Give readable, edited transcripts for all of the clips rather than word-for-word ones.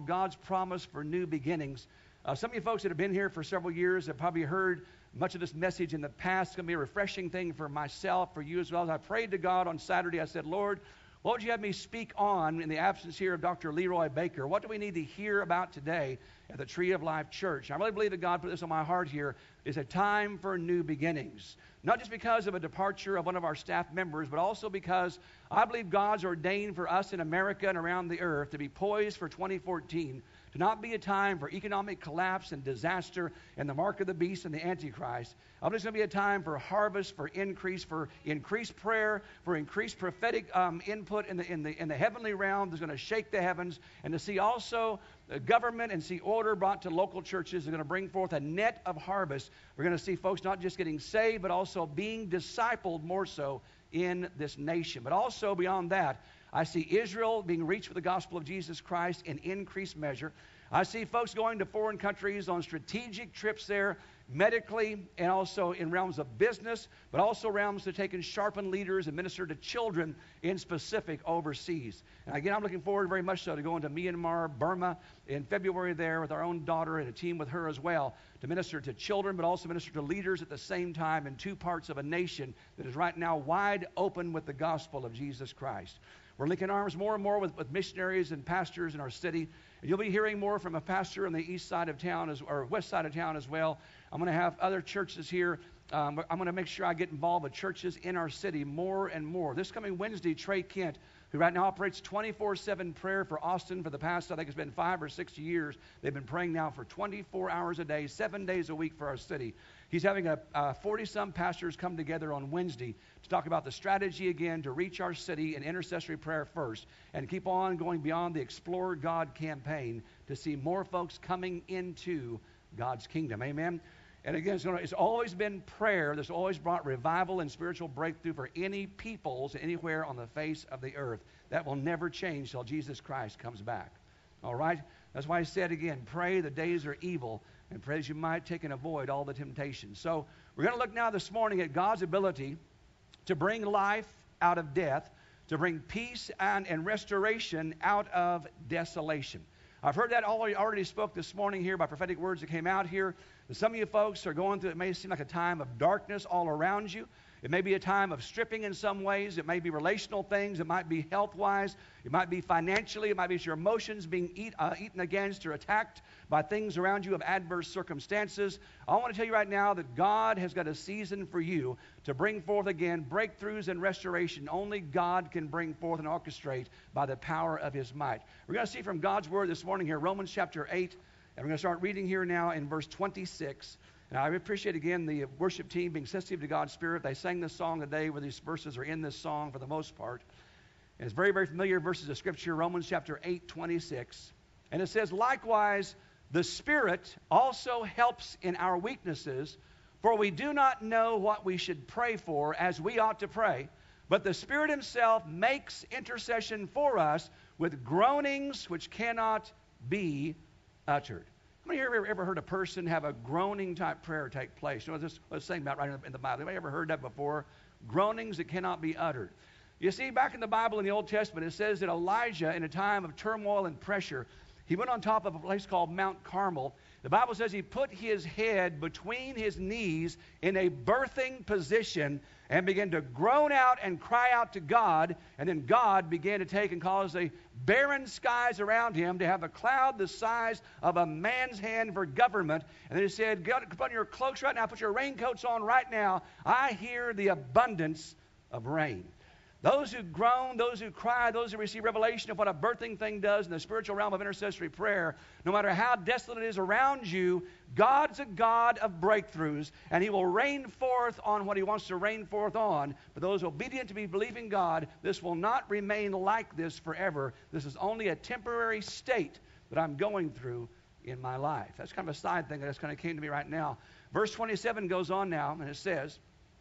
God's promise for new beginnings. Some of you folks that have been here for several years have probably heard much of this message in the past. It's going to be a refreshing thing for myself, for you as well. As I prayed to God on Saturday, I said, Lord, what would you have me speak on in the absence here of Dr. Leroy Baker? What do we need to hear about today at the Tree of Life Church? I really believe that God put this on my heart here. It's a time for new beginnings. Not just because of a departure of one of our staff members, but also because I believe God's ordained for us in America and around the earth to be poised for 2014, to not be a time for economic collapse and disaster and the mark of the beast and the Antichrist. I believe it's going to be a time for harvest, for increased prayer, for increased prophetic input in the heavenly realm that's going to shake the heavens, and to see also government and see order brought to local churches. Are going to bring forth a net of harvest. We're going to see folks not just getting saved, but also being discipled more so in this nation. But also beyond that, I see Israel being reached with the gospel of Jesus Christ in increased measure. I see folks going to foreign countries on strategic trips there, medically and also in realms of business, but also realms to take and sharpen leaders and minister to children in specific overseas. And again, I'm looking forward very much so to going to Myanmar, Burma in February there with our own daughter and a team with her as well to minister to children, but also minister to leaders at the same time in two parts of a nation that is right now wide open with the gospel of Jesus Christ. We're linking arms more and more with missionaries and pastors in our city. And you'll be hearing more from a pastor on the east side of town or west side of town as well. I'm going to have other churches here. I'm going to make sure I get involved with churches in our city more and more. This coming Wednesday, Trey Kent, who right now operates 24/7 prayer for Austin for the past, I think it's been 5 or 6 years. They've been praying now for 24 hours a day, 7 days a week for our city. He's having 40-some pastors come together on Wednesday to talk about the strategy again to reach our city in intercessory prayer first and keep on going beyond the Explore God campaign to see more folks coming into God's kingdom. Amen? And again, it's always been prayer that's always brought revival and spiritual breakthrough for any peoples anywhere on the face of the earth. That will never change till Jesus Christ comes back. All right? That's why I said again, pray the days are evil, and pray that you might take and avoid all the temptations. So we're going to look now this morning at God's ability to bring life out of death, to bring peace and restoration out of desolation. I've heard that already spoke this morning here by prophetic words that came out here. And some of you folks are going through, it may seem like a time of darkness all around you. It may be a time of stripping in some ways. It may be relational things. It might be health-wise. It might be financially. It might be your emotions being eaten against or attacked by things around you of adverse circumstances. I want to tell you right now that God has got a season for you to bring forth again breakthroughs and restoration. Only God can bring forth and orchestrate by the power of His might. We're going to see from God's Word this morning here, Romans chapter 8, and we're going to start reading here now in verse 26. And I appreciate, again, the worship team being sensitive to God's Spirit. They sang this song today where these verses are in this song for the most part. And it's very, very familiar verses of Scripture, Romans chapter 8, 26. And it says, likewise, the Spirit also helps in our weaknesses, for we do not know what we should pray for as we ought to pray. But the Spirit Himself makes intercession for us with groanings which cannot be uttered. How many of you ever heard a person have a groaning type prayer take place? You know what this was saying about right in the Bible? Anybody ever heard that before? Groanings that cannot be uttered. You see, back in the Bible in the Old Testament, it says that Elijah, in a time of turmoil and pressure, he went on top of a place called Mount Carmel. The Bible says he put his head between his knees in a birthing position and began to groan out and cry out to God. And then God began to take and cause the barren skies around him to have a cloud the size of a man's hand for government. And then he said, God, put on your cloaks right now, put your raincoats on right now. I hear the abundance of rain. Those who groan, those who cry, those who receive revelation of what a birthing thing does in the spiritual realm of intercessory prayer, no matter how desolate it is around you, God's a God of breakthroughs, and He will rain forth on what He wants to rain forth on. For those obedient to be believing God, this will not remain like this forever. This is only a temporary state that I'm going through in my life. That's kind of a side thing that just kind of came to me right now. Verse 27 goes on now, and it says,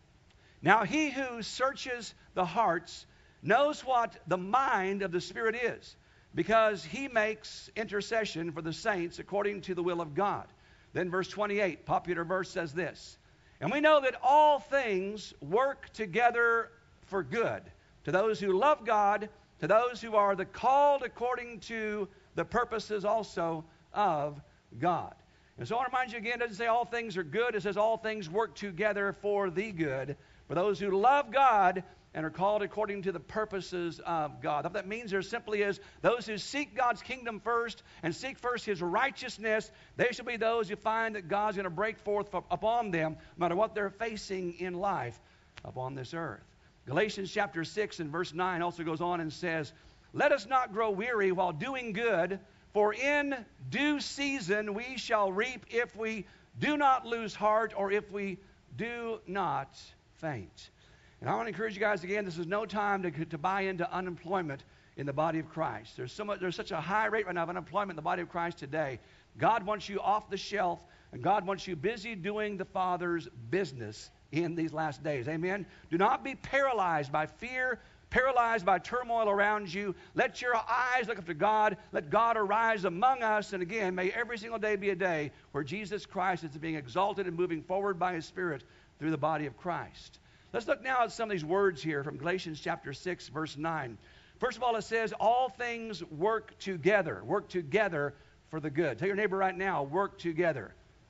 now He who searches the hearts knows what the mind of the Spirit is, because He makes intercession for the saints according to the will of God. Then verse 28, popular verse, says this, and we know that all things work together for good to those who love God, to those who are the called according to the purposes also of God. And so I want to remind you again, it doesn't say all things are good. It says all things work together for the good, for those who love God and are called according to the purposes of God. What that means there simply is those who seek God's kingdom first and seek first His righteousness, they shall be those who find that God's going to break forth upon them, no matter what they're facing in life upon this earth. Galatians chapter 6 and verse 9 also goes on and says, let us not grow weary while doing good, for in due season we shall reap if we do not lose heart or if we do not faint. And I want to encourage you guys again, this is no time to buy into unemployment in the body of Christ. There's such a high rate right now of unemployment in the body of Christ today. God wants you off the shelf, and God wants you busy doing the Father's business in these last days. Amen? Do not be paralyzed by fear, paralyzed by turmoil around you. Let your eyes look up to God. Let God arise among us. And again, may every single day be a day where Jesus Christ is being exalted and moving forward by His Spirit through the body of Christ. Let's look now at some of these words here from Galatians chapter 6, verse 9. First of all, it says, all things work together for the good. Tell your neighbor right now, work together.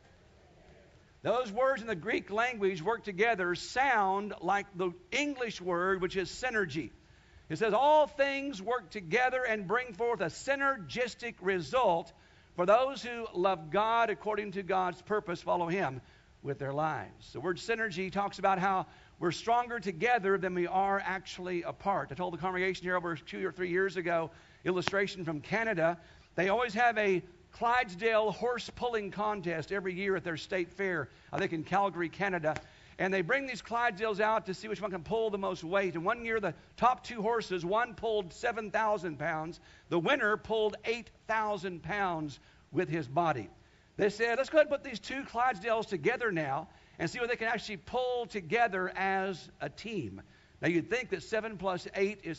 Those words in the Greek language, work together, sound like the English word, which is synergy. It says all things work together and bring forth a synergistic result for those who love God according to God's purpose, follow Him with their lives. The word synergy talks about how we're stronger together than we are actually apart. I told the congregation here over 2 or 3 years ago, illustration from Canada, they always have a Clydesdale horse pulling contest every year at their state fair, I think in Calgary, Canada. And they bring these Clydesdales out to see which one can pull the most weight. And one year, the top 2 horses, one pulled 7,000 pounds. The winner pulled 8,000 pounds with his body. They said, let's go ahead and put these 2 Clydesdales together now and see what they can actually pull together as a team. Now, you'd think that 7 plus 8 is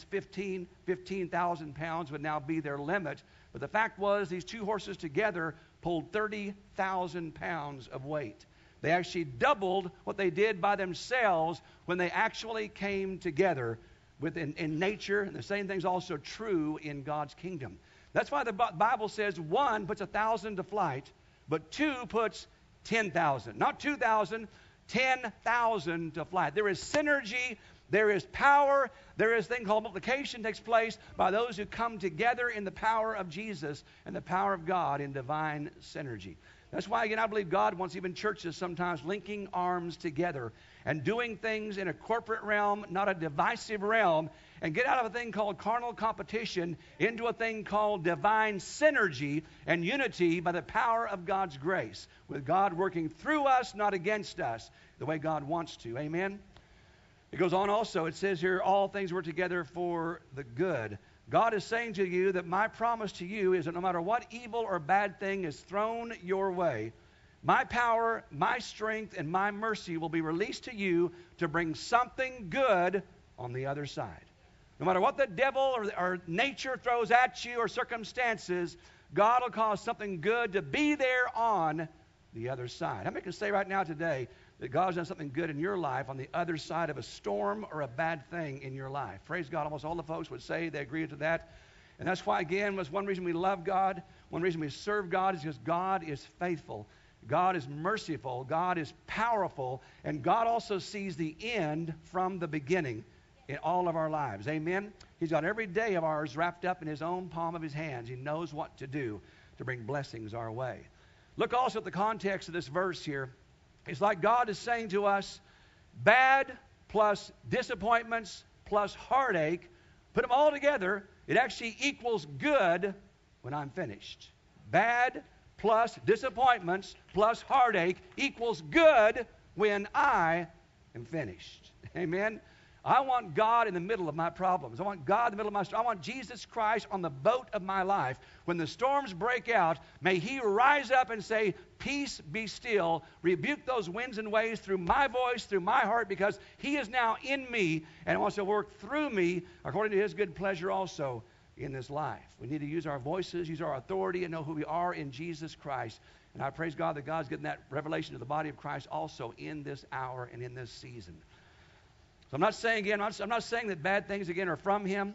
15,000 pounds would now be their limit. But the fact was these 2 horses together pulled 30,000 pounds of weight. They actually doubled what they did by themselves when they actually came together in nature. And the same thing's also true in God's kingdom. That's why the Bible says 1 puts 1,000 to flight, but 2 puts 10,000. Not 2,000, 10,000 to flight. There is synergy. There is power. There is a thing called multiplication takes place by those who come together in the power of Jesus and the power of God in divine synergy. That's why, again, I believe God wants even churches sometimes linking arms together and doing things in a corporate realm, not a divisive realm, and get out of a thing called carnal competition into a thing called divine synergy and unity by the power of God's grace, with God working through us, not against us, the way God wants to. Amen? It goes on also, it says here, all things work together for the good. God is saying to you that my promise to you is that no matter what evil or bad thing is thrown your way, my power, my strength, and my mercy will be released to you to bring something good on the other side. No matter what the devil or nature throws at you or circumstances, God will cause something good to be there on the other side. How many can say right now today that God's done something good in your life on the other side of a storm or a bad thing in your life? Praise God. Almost all the folks would say they agree to that. And that's why, again, was one reason we love God, one reason we serve God is because God is faithful. God is merciful. God is powerful. And God also sees the end from the beginning in all of our lives. Amen? He's got every day of ours wrapped up in His own palm of His hands. He knows what to do to bring blessings our way. Look also at the context of this verse here. It's like God is saying to us, bad plus disappointments plus heartache, put them all together, it actually equals good when I'm finished. Bad plus disappointments plus heartache equals good when I am finished. Amen? I want God in the middle of my problems. I want God in the middle of my storm. I want Jesus Christ on the boat of my life. When the storms break out, may He rise up and say, peace, be still. Rebuke those winds and waves through my voice, through my heart, because He is now in me and wants to work through me according to His good pleasure also in this life. We need to use our voices, use our authority, and know who we are in Jesus Christ. And I praise God that God's getting that revelation to the body of Christ also in this hour and in this season. So I'm not saying, again, I'm not saying that bad things, again, are from Him.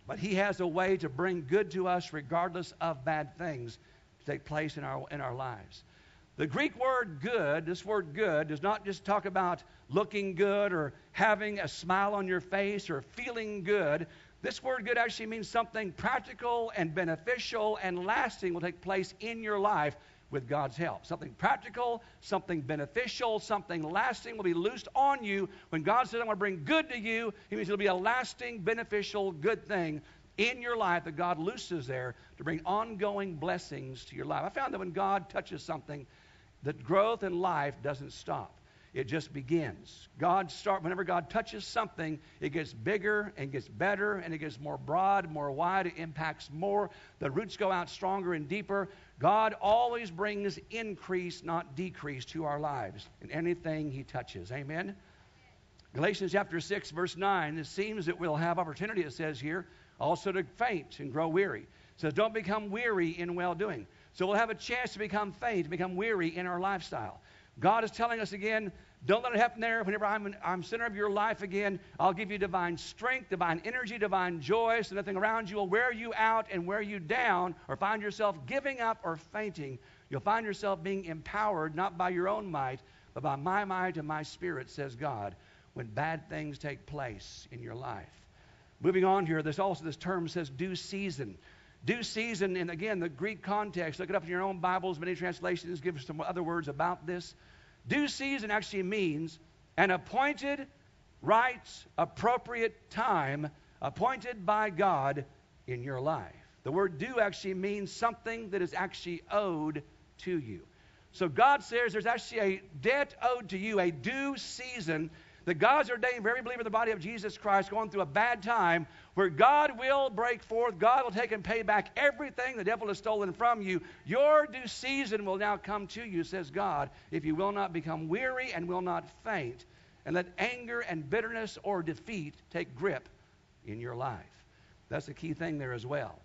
But he has a way to bring good to us regardless of bad things to take place in our lives. The Greek word good, this word good, does not just talk about looking good or having a smile on your face or feeling good. This word good actually means something practical and beneficial and lasting will take place in your life with God's help. Something practical, something beneficial, something lasting will be loosed on you. When God says, I'm going to bring good to you, He means it'll be a lasting, beneficial, good thing in your life that God looses there to bring ongoing blessings to your life. I found that when God touches something, the growth in life doesn't stop. It just begins. Whenever God touches something, it gets bigger and gets better and it gets more broad, more wide. It impacts more. The roots go out stronger and deeper. God always brings increase, not decrease, to our lives in anything He touches. Amen? Galatians chapter 6, verse 9, it seems that we'll have opportunity, it says here, also to faint and grow weary. It says, don't become weary in well-doing. So we'll have a chance to become faint, to become weary in our lifestyle. God is telling us again, don't let it happen there. Whenever I'm center of your life again, I'll give you divine strength, divine energy, divine joy, so nothing around you will wear you out and wear you down or find yourself giving up or fainting. You'll find yourself being empowered, not by your own might, but by my might and my spirit, says God, when bad things take place in your life. Moving on here, this term says due season. Due season, and again, the Greek context, look it up in your own Bibles. Many translations give some other words about this. Due season actually means an appointed, right, appropriate time appointed by God in your life. The word due actually means something that is actually owed to you. So God says there's actually a debt owed to you, a due season that God's ordained for every believer in the body of Jesus Christ going through a bad time where God will break forth. God will take and pay back everything the devil has stolen from you. Your due season will now come to you, says God, if you will not become weary and will not faint and let anger and bitterness or defeat take grip in your life. That's the key thing there as well.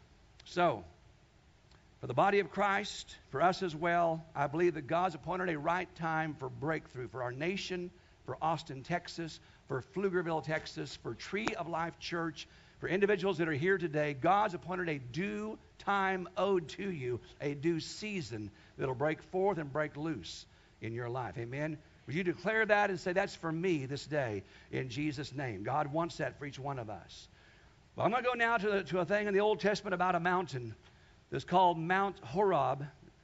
So, for the body of Christ, for us as well, I believe that God's appointed a right time for breakthrough for our nation, for Austin, Texas, for Pflugerville, Texas, for Tree of Life Church, for individuals that are here today. God's appointed a due time owed to you, a due season that'll break forth and break loose in your life. Amen? Would you declare that and say, that's for me this day in Jesus' name? God wants that for each one of us. Well, I'm going to go now to a thing in the Old Testament about a mountain that's called Mount Horeb,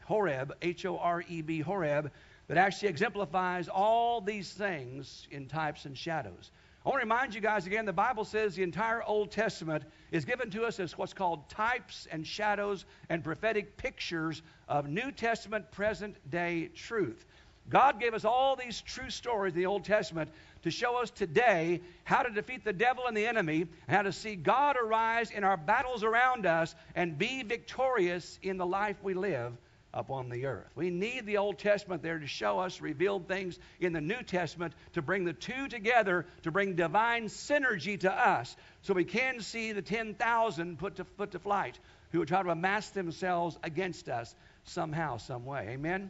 H-O-R-E-B, Horeb, that actually exemplifies all these things in types and shadows. I want to remind you guys again, the Bible says the entire Old Testament is given to us as what's called types and shadows and prophetic pictures of New Testament present-day truth. God gave us all these true stories in the Old Testament to show us today how to defeat the devil and the enemy, and how to see God arise in our battles around us and be victorious in the life we live upon the earth. We need the Old Testament there to show us revealed things in the New Testament to bring the two together, to bring divine synergy to us so we can see the 10,000 put to flight who would try to amass themselves against us somehow, some way. Amen?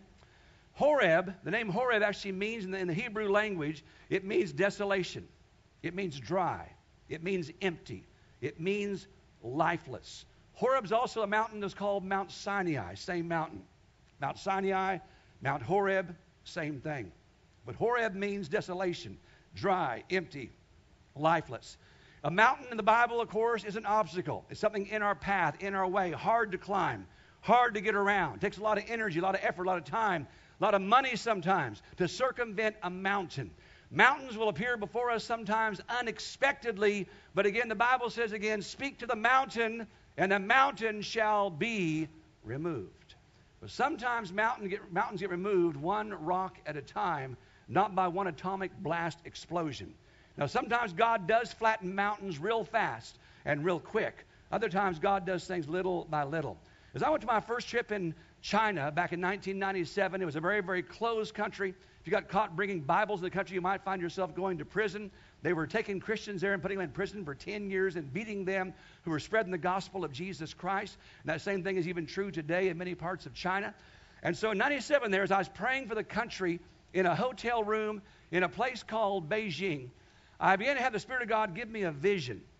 Horeb, the name Horeb actually means in the Hebrew language, it means desolation. It means dry. It means empty. It means lifeless. Horeb's also a mountain that's called Mount Sinai, same mountain. Mount Sinai, Mount Horeb, same thing. But Horeb means desolation, dry, empty, lifeless. A mountain in the Bible, of course, is an obstacle. It's something in our path, in our way, hard to climb, hard to get around. It takes a lot of energy, a lot of effort, a lot of time, a lot of money sometimes to circumvent a mountain. Mountains will appear before us sometimes unexpectedly, but again, the Bible says again, speak to the mountain, and the mountain shall be removed. But sometimes mountains get removed one rock at a time, not by one atomic blast explosion. Now, sometimes God does flatten mountains real fast and real quick. Other times, God does things little by little. As I went to my first trip in China back in 1997, it was a very, very closed country. If you got caught bringing Bibles in the country, you might find yourself going to prison. They were taking Christians there and putting them in prison for 10 years and beating them who were spreading the gospel of Jesus Christ. And that same thing is even true today in many parts of China. And so in 97 there, as I was praying for the country in a hotel room in a place called Beijing, I began to have the Spirit of God give me a vision.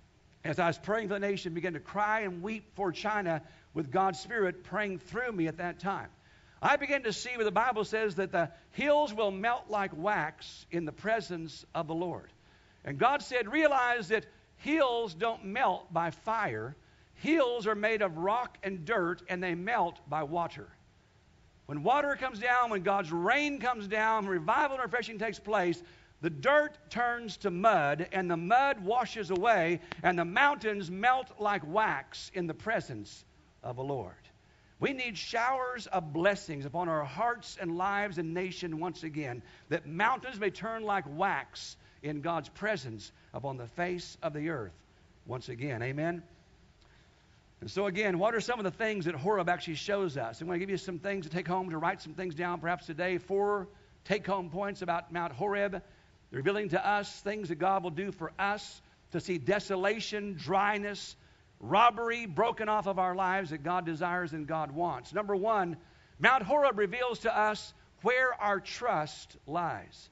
As I was praying for the nation, began to cry and weep for China with God's Spirit praying through me at that time. I began to see where the Bible says that the hills will melt like wax in the presence of the Lord. And God said, realize that hills don't melt by fire. Hills are made of rock and dirt, and they melt by water. When water comes down, when God's rain comes down, revival and refreshing takes place, the dirt turns to mud, and the mud washes away, and the mountains melt like wax in the presence of the Lord. We need showers of blessings upon our hearts and lives and nation once again, that mountains may turn like wax in God's presence upon the face of the earth once again. Amen? And so again, what are some of the things that Horeb actually shows us? I'm going to give you some things to take home, to write some things down perhaps today. 4 take-home points about Mount Horeb, revealing to us things that God will do for us, to see desolation, dryness, robbery broken off of our lives that God desires and God wants. Number 1, Mount Horeb reveals to us where our trust lies.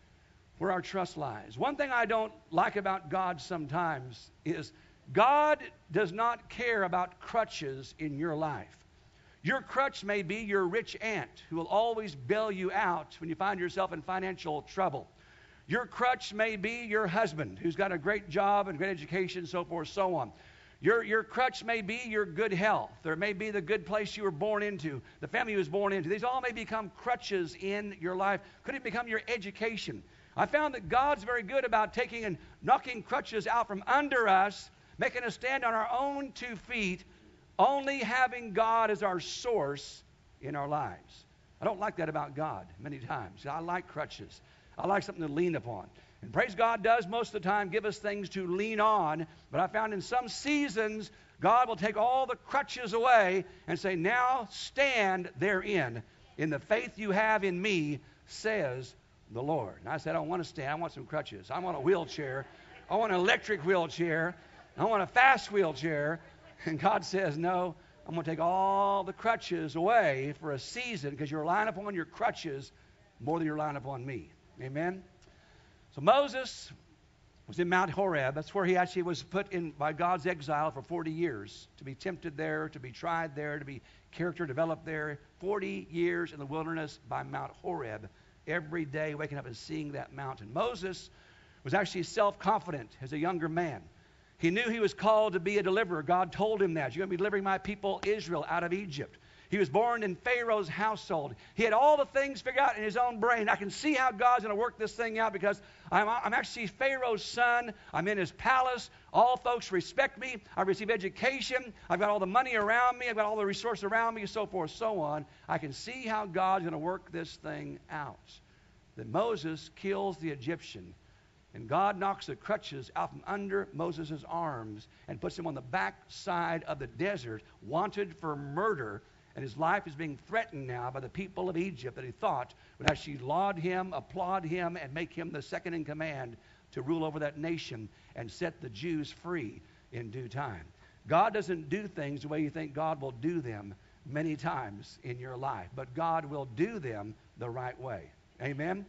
Where our trust lies. One thing I don't like about God sometimes is God does not care about crutches in your life. Your crutch may be your rich aunt who will always bail you out when you find yourself in financial trouble. Your crutch may be your husband who's got a great job and great education, so forth, so on. Your crutch may be your good health, or it may be the good place you were born into, the family you was born into. These all may become crutches in your life. Could it become your education? I found that God's very good about taking and knocking crutches out from under us, making us stand on our own 2 feet, only having God as our source in our lives. I don't like that about God many times. I like crutches. I like something to lean upon. And praise God does most of the time give us things to lean on, but I found in some seasons God will take all the crutches away and say, now stand therein in the faith you have in me, says the Lord. And I said, I don't want to stand. I want some crutches. I want a wheelchair. I want an electric wheelchair. I want a fast wheelchair. And God says, no, I'm going to take all the crutches away for a season because you're relying upon your crutches more than you're relying upon me. Amen? So Moses was in Mount Horeb. That's where he actually was put in by God's exile for 40 years, to be tempted there, to be tried there, to be character developed there. 40 years in the wilderness by Mount Horeb, every day waking up and seeing that mountain. Moses was actually self-confident as a younger man. He knew he was called to be a deliverer. God told him that. You're going to be delivering my people Israel out of Egypt. He was born in Pharaoh's household. He had all the things figured out in his own brain. I can see how God's going to work this thing out because I'm actually Pharaoh's son. I'm in his palace. All folks respect me. I receive education. I've got all the money around me. I've got all the resources around me, so forth, so on. I can see how God's going to work this thing out. Then Moses kills the Egyptian. And God knocks the crutches out from under Moses' arms and puts him on the back side of the desert, wanted for murder. And his life is being threatened now by the people of Egypt that he thought would actually laud him, applaud him, and make him the second in command to rule over that nation and set the Jews free in due time. God doesn't do things the way you think God will do them many times in your life, but God will do them the right way. Amen?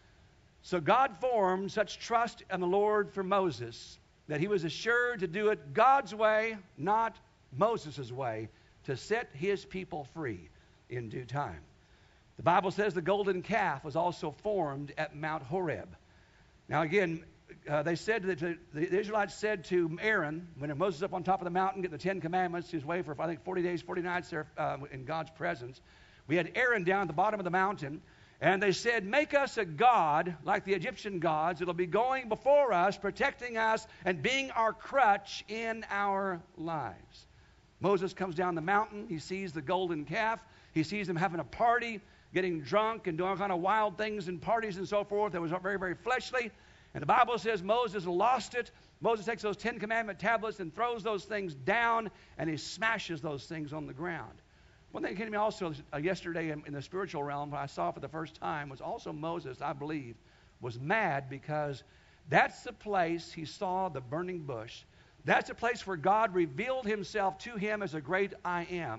So God formed such trust in the Lord for Moses that he was assured to do it God's way, not Moses' way, to set his people free in due time. The Bible says the golden calf was also formed at Mount Horeb. Now again, they said that the Israelites said to Aaron, when Moses was up on top of the mountain getting the 10 Commandments, he was away for I think 40 days, 40 nights there in God's presence. We had Aaron down at the bottom of the mountain, and they said, make us a god like the Egyptian gods. It'll be going before us, protecting us, and being our crutch in our lives. Moses comes down the mountain. He sees the golden calf. He sees them having a party, getting drunk and doing all kind of wild things and parties and so forth. That was very, very fleshly. And the Bible says Moses lost it. Moses takes those 10 Commandment tablets and throws those things down, and he smashes those things on the ground. One thing that came to me also yesterday in the spiritual realm, what I saw for the first time, was also Moses, I believe, was mad because that's the place he saw the burning bush. That's a place where God revealed himself to him as a great I am.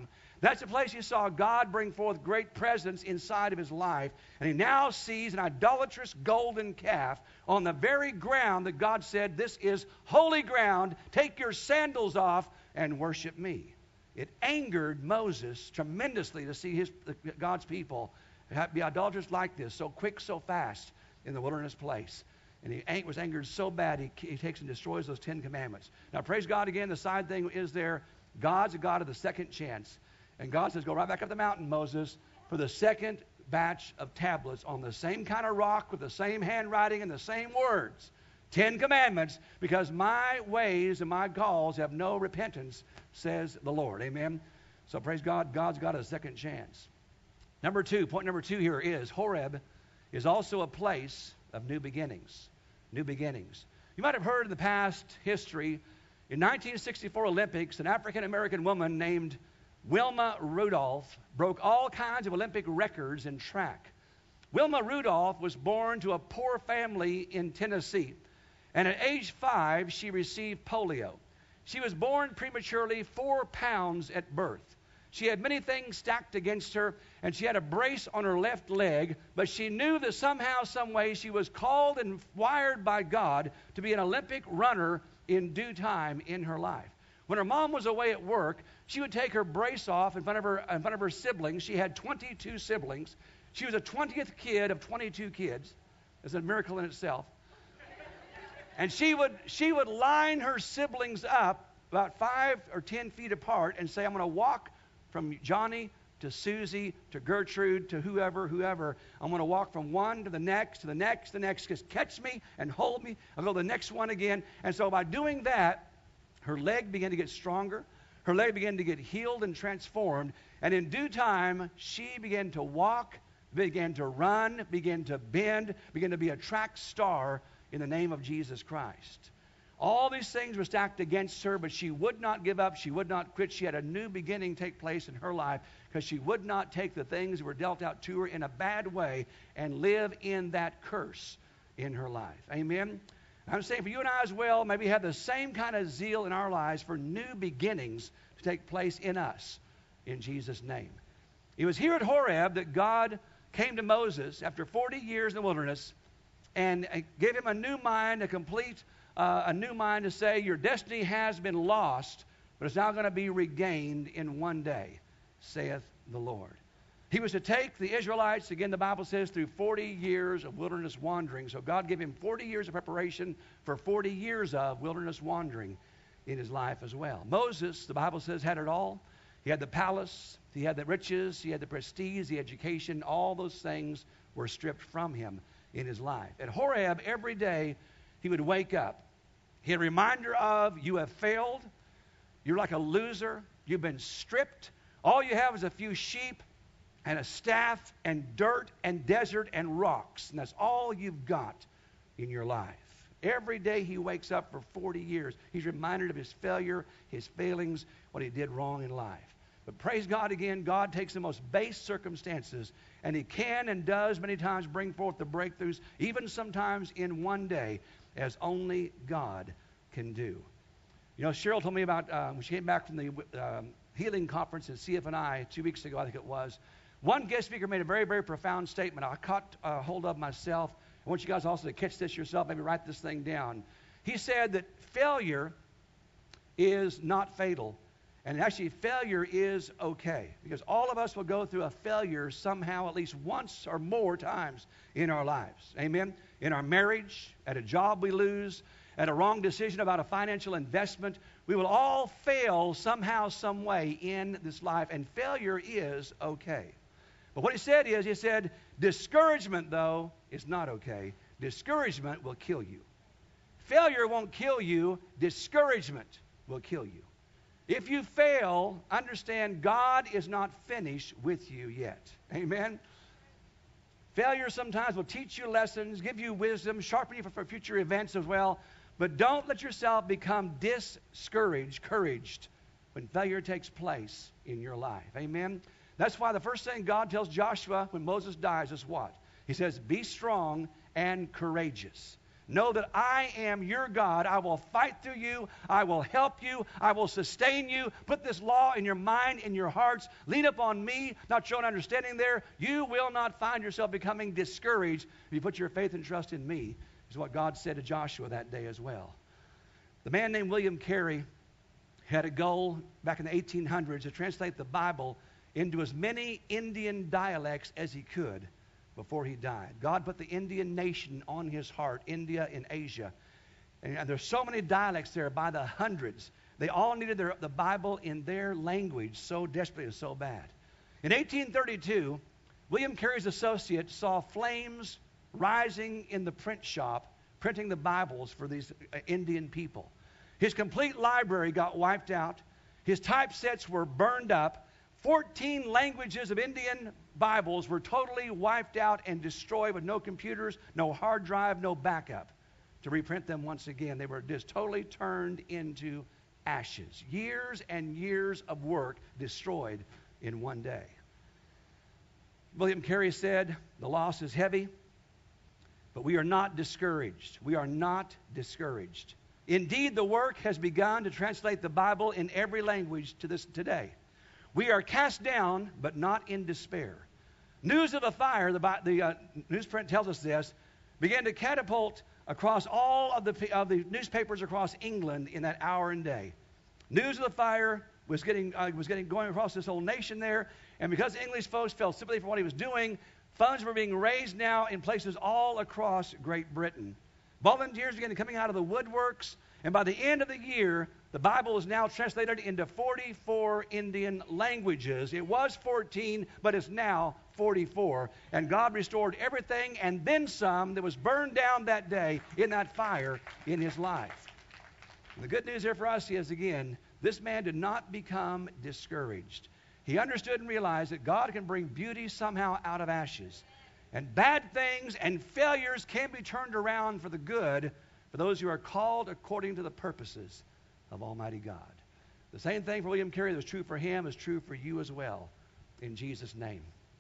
That's the place he saw God bring forth great presence inside of his life. And he now sees an idolatrous golden calf on the very ground that God said, this is holy ground. Take your sandals off and worship me. It angered Moses tremendously to see God's people be idolatrous like this, so quick, so fast in the wilderness place. And he was angered so bad, he takes and destroys those 10 commandments. Now, praise God again, the side thing is there. God's a God of the second chance. And God says, go right back up the mountain, Moses, for the second batch of tablets on the same kind of rock with the same handwriting and the same words. 10 commandments, because my ways and my calls have no repentance, says the Lord. Amen? So praise God, God's got a second chance. Point number two here is Horeb is also a place of new beginnings. New beginnings. You might have heard in the past history, in 1964 Olympics, an African-American woman named Wilma Rudolph broke all kinds of Olympic records in track. Wilma Rudolph was born to a poor family in Tennessee, and at age 5, she received polio. She was born prematurely 4 pounds at birth. She had many things stacked against her, and she had a brace on her left leg, but she knew that somehow, some way, she was called and wired by God to be an Olympic runner in due time in her life. When her mom was away at work, she would take her brace off in front of her siblings. She had 22 siblings. She was a 20th kid of 22 kids. It's a miracle in itself. And she would line her siblings up about 5 or 10 feet apart and say, I'm going to walk from Johnny to Susie to Gertrude to whoever. I'm going to walk from one to the next, to the next, the next. Just catch me and hold me. I'll go to the next one again. And so by doing that, her leg began to get stronger. Her leg began to get healed and transformed. And in due time, she began to walk, began to run, began to bend, began to be a track star in the name of Jesus Christ. All these things were stacked against her, but she would not give up. She would not quit. She had a new beginning take place in her life because she would not take the things that were dealt out to her in a bad way and live in that curse in her life. Amen? I'm saying for you and I as well, maybe have the same kind of zeal in our lives for new beginnings to take place in us in Jesus' name. It was here at Horeb that God came to Moses after 40 years in the wilderness and gave him a new mind, a new mind to say, your destiny has been lost, but it's now going to be regained in one day, saith the Lord. He was to take the Israelites, again, the Bible says, through 40 years of wilderness wandering. So God gave him 40 years of preparation for 40 years of wilderness wandering in his life as well. Moses, the Bible says, had it all. He had the palace, he had the riches, he had the prestige, the education. All those things were stripped from him in his life. At Horeb, every day, he would wake up. He had a reminder of, you have failed. You're like a loser. You've been stripped. All you have is a few sheep and a staff and dirt and desert and rocks. And that's all you've got in your life. Every day he wakes up for 40 years, he's reminded of his failure, his failings, what he did wrong in life. But praise God again, God takes the most base circumstances, and he can and does many times bring forth the breakthroughs, even sometimes in one day, as only God can do. You know, Cheryl told me about when she came back from the healing conference in CFNI 2 weeks ago, I think it was. One guest speaker made a very, very profound statement. I caught hold of myself. I want you guys also to catch this yourself, maybe write this thing down. He said that failure is not fatal. And actually, failure is okay. Because all of us will go through a failure somehow at least once or more times in our lives. Amen? In our marriage, at a job we lose, at a wrong decision about a financial investment. We will all fail somehow, some way in this life. And failure is okay. But what he said, discouragement, though, is not okay. Discouragement will kill you. Failure won't kill you. Discouragement will kill you. If you fail, understand God is not finished with you yet. Amen? Failure sometimes will teach you lessons, give you wisdom, sharpen you for future events as well. But don't let yourself become discouraged when failure takes place in your life. Amen? That's why the first thing God tells Joshua when Moses dies is what? He says, be strong and courageous. Know that I am your God. I will fight through you. I will help you. I will sustain you. Put this law in your mind, in your hearts. Lean upon me, not your own understanding there. You will not find yourself becoming discouraged if you put your faith and trust in me, is what God said to Joshua that day as well. The man named William Carey had a goal back in the 1800s to translate the Bible into as many Indian dialects as he could before he died. God put the Indian nation on his heart, India and Asia. And there's so many dialects there by the hundreds. They all needed the Bible in their language so desperately and so bad. In 1832, William Carey's associate saw flames rising in the print shop, printing the Bibles for these Indian people. His complete library got wiped out. His typesets were burned up. 14 languages of Indian Bibles were totally wiped out and destroyed with no computers, no hard drive, no backup to reprint them once again. They were just totally turned into ashes. Years and years of work destroyed in one day. William Carey said, the loss is heavy, but we are not discouraged. We are not discouraged. Indeed, the work has begun to translate the Bible in every language to this today. We are cast down, but not in despair. News of the fire, the newsprint tells us this, began to catapult across all of the newspapers across England in that hour and day. News of the fire was getting going across this whole nation there, and because English folks felt sympathy for what he was doing, funds were being raised now in places all across Great Britain. Volunteers began coming out of the woodworks, and by the end of the year, the Bible is now translated into 44 Indian languages. It was 14, but it's now 44. And God restored everything and then some that was burned down that day in that fire in his life. And the good news here for us is, again, this man did not become discouraged. He understood and realized that God can bring beauty somehow out of ashes. And bad things and failures can be turned around for the good for those who are called according to the purposes of Almighty God. The same thing for William Carey that was true for him is true for you as well, in Jesus' name.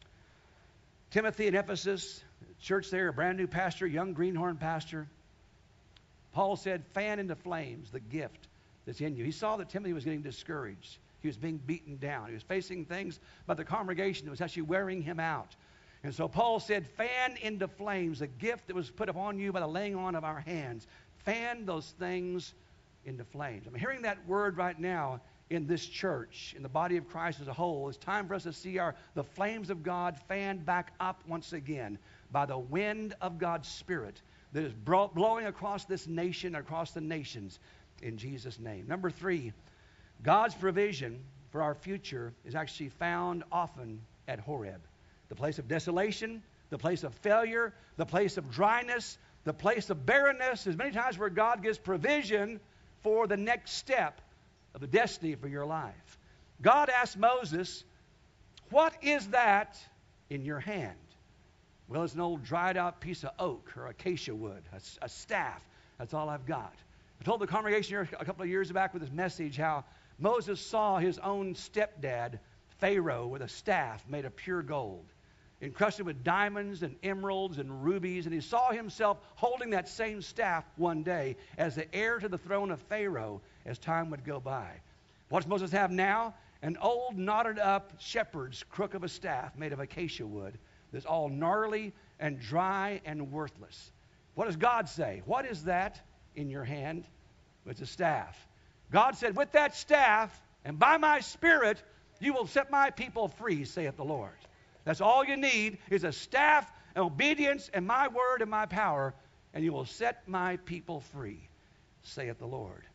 Timothy in Ephesus, church there, a brand new pastor, young greenhorn pastor. Paul said, fan into flames the gift that's in you. He saw that Timothy was getting discouraged. He was being beaten down. He was facing things by the congregation that was actually wearing him out. And so Paul said, fan into flames the gift that was put upon you by the laying on of our hands. Fan those things into flames. I'm hearing that word right now in this church, in the body of Christ as a whole. It's time for us to see the flames of God fanned back up once again by the wind of God's Spirit that is blowing across this nation, across the nations, in Jesus' name. Number 3, God's provision for our future is actually found often at Horeb. The place of desolation, the place of failure, the place of dryness, the place of barrenness. There's many times where God gives provision for the next step of the destiny for your life. God asked Moses, what is that in your hand? Well, it's an old dried out piece of oak or acacia wood, a staff. That's all I've got. I told the congregation here a couple of years back with this message how Moses saw his own stepdad, Pharaoh, with a staff made of pure gold, encrusted with diamonds and emeralds and rubies, and he saw himself holding that same staff one day as the heir to the throne of Pharaoh as time would go by. What does Moses have now? An old knotted up shepherd's crook of a staff made of acacia wood that's all gnarly and dry and worthless. What does God say? What is that in your hand? It's a staff. God said, with that staff and by my Spirit, you will set my people free, saith the Lord. That's all you need is a staff and obedience and my word and my power, and you will set my people free, saith the Lord.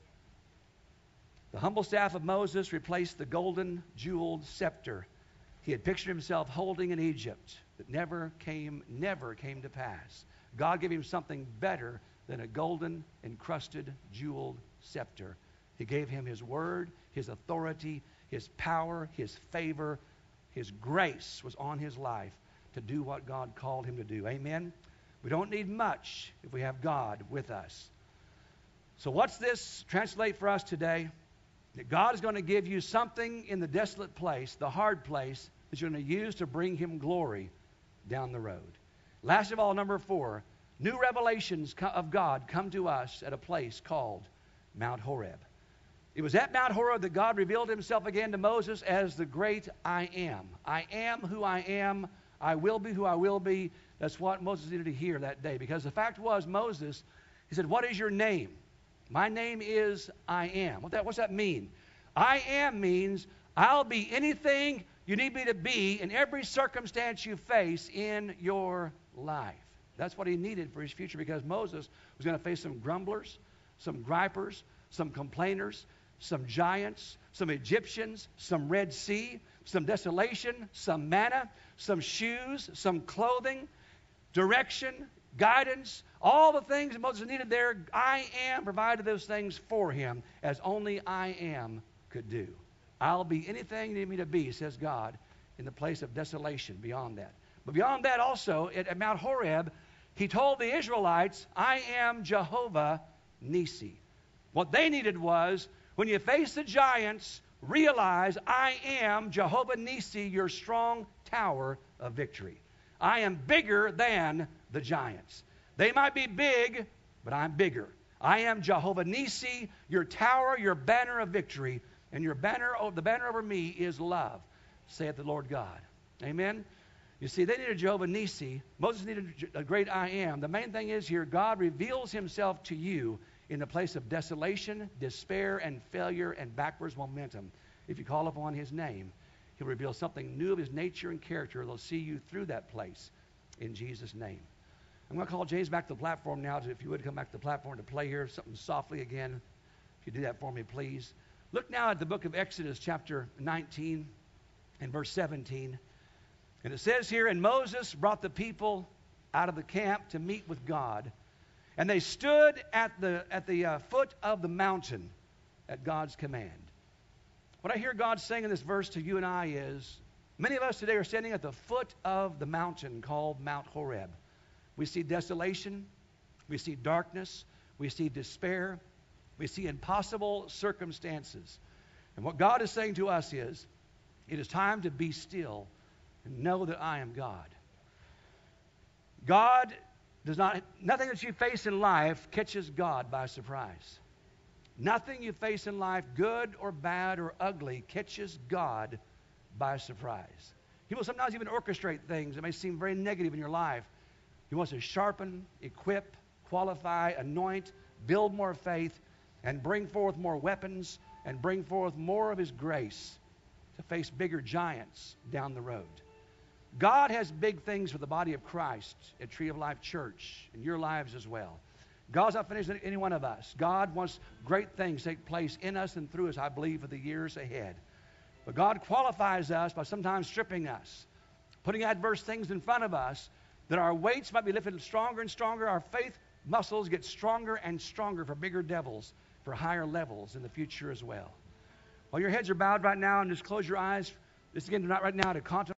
The humble staff of Moses replaced the golden jeweled scepter he had pictured himself holding in Egypt that never came to pass. God gave him something better than a golden encrusted jeweled scepter. He gave him his word, his authority, his power, his favor. His grace was on his life to do what God called him to do. Amen? We don't need much if we have God with us. So what's this translate for us today? That God is going to give you something in the desolate place, the hard place, that you're going to use to bring him glory down the road. Last of all, number 4, New revelations of God come to us at a place called Mount Horeb. It was at Mount Horeb that God revealed himself again to Moses as the great I am. I am who I am. I will be who I will be. That's what Moses needed to hear that day. Because the fact was, Moses, he said, what is your name? My name is I am. What's that mean? I am means I'll be anything you need me to be in every circumstance you face in your life. That's what he needed for his future, because Moses was going to face some grumblers, some gripers, some complainers, some giants, some Egyptians, some Red Sea, some desolation, some manna, some shoes, some clothing, direction, guidance, all the things that Moses needed there. I am provided those things for him as only I am could do. I'll be anything you need me to be, says God, in the place of desolation beyond that. But beyond that also, at Mount Horeb, he told the Israelites, I am Jehovah Nissi. What they needed was, when you face the giants, realize I am Jehovah Nissi, your strong tower of victory. I am bigger than the giants. They might be big, but I'm bigger. I am Jehovah Nissi, your tower, your banner of victory, and your banner, the banner over me is love, saith the Lord God. Amen? You see, they needed Jehovah Nissi. Moses needed a great I am. The main thing is here, God reveals himself to you in the place of desolation, despair, and failure, and backwards momentum. If you call upon his name, he'll reveal something new of his nature and character. They'll see you through that place in Jesus' name. I'm going to call James back to the platform now. If you would come back to the platform to play here something softly again. If you do that for me, please. Look now at the book of Exodus, chapter 19 and verse 17. And it says here, and Moses brought the people out of the camp to meet with God. And they stood at the foot of the mountain at God's command. What I hear God saying in this verse to you and I is, many of us today are standing at the foot of the mountain called Mount Horeb. We see desolation, we see darkness, we see despair, we see impossible circumstances. And what God is saying to us is, it is time to be still and know that I am God. Nothing that you face in life catches God by surprise. Nothing you face in life, good or bad or ugly, catches God by surprise. He will sometimes even orchestrate things that may seem very negative in your life. He wants to sharpen, equip, qualify, anoint, build more faith, and bring forth more weapons, and bring forth more of his grace to face bigger giants down the road. God has big things for the body of Christ at Tree of Life Church, and your lives as well. God's not finished with any one of us. God wants great things to take place in us and through us, I believe, for the years ahead. But God qualifies us by sometimes stripping us, putting adverse things in front of us, that our weights might be lifted stronger and stronger. Our faith muscles get stronger and stronger for bigger devils, for higher levels in the future as well. While your heads are bowed right now, and just close your eyes, just again, not right now, to contemplate